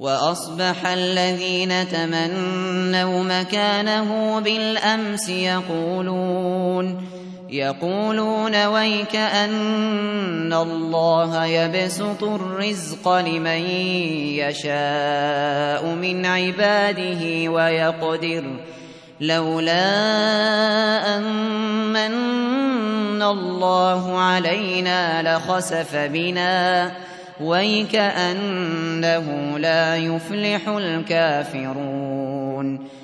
وأصبح الذين تمنوا مكانه بالأمس يقولون ويك أن الله يبسط الرزق لمن يشاء من عباده ويقدر لولا أن من الله علينا لخسف بنا ويك أنه لا يفلح الكافرون